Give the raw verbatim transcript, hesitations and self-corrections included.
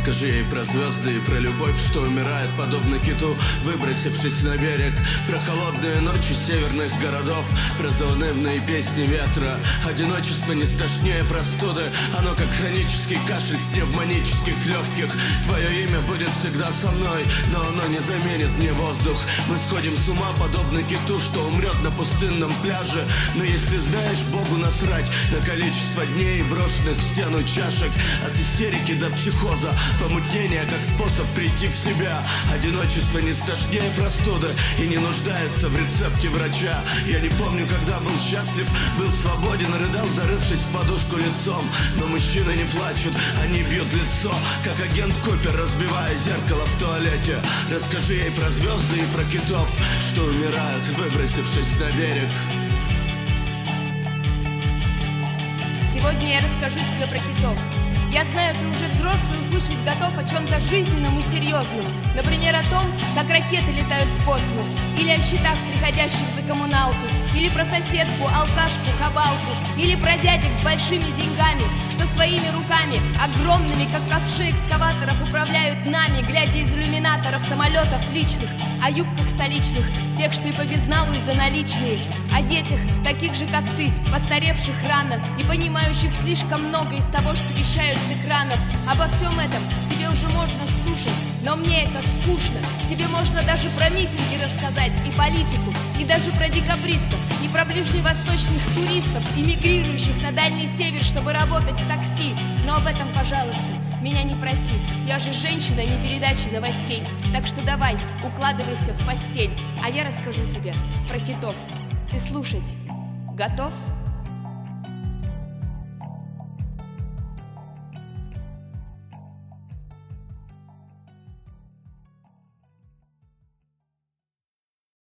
Расскажи ей про звезды и про любовь, что умирает подобно киту, выбросившись на берег. Про холодные ночи северных городов, про заунывные песни ветра. Одиночество не страшнее простуды, оно как хронический кашель в пневмонических легких. Твое имя будет всегда со мной, но оно не заменит мне воздух. Мы сходим с ума подобно киту, что умрет на пустынном пляже. Но если знаешь, Богу насрать на количество дней, брошенных в стену чашек. От истерики до психоза, помутнение как способ прийти в себя. Одиночество не страшнее простуды и не нуждается в рецепте врача. Я не помню, когда был счастлив, был свободен, рыдал, зарывшись в подушку лицом. Но мужчины не плачут, они бьют лицо, как агент Купер, разбивая зеркало в туалете. Расскажи ей про звезды и про китов, что умирают, выбросившись на берег. Сегодня я расскажу тебе про китов. Я знаю, ты уже взрослый, услышать готов о чем-то жизненном и серьезном. Например, о том, как ракеты летают в космос, или о счетах, приходящих за коммуналку, или про соседку, алкашку, хабалку, или про дядек с большими деньгами, что своими руками, огромными, как ковши экскаваторов, управляют нами, глядя из иллюминаторов самолетов личных, о юбках столичных, тех, что и по безналу, и за наличные, о детях, таких же, как ты, постаревших рано и понимающих слишком много из того, что вещают с экранов. Обо всем этом тебе уже можно слушать, но мне это скучно. Тебе можно даже про митинги рассказать, и политику, и даже про декабристов, и про ближневосточных туристов, эмигрирующих на Дальний Север, чтобы работать в такси. Но об этом, пожалуйста, меня не проси. Я же женщина, не передачи новостей. Так что давай, укладывайся в постель, а я расскажу тебе про китов. Ты слушать готов?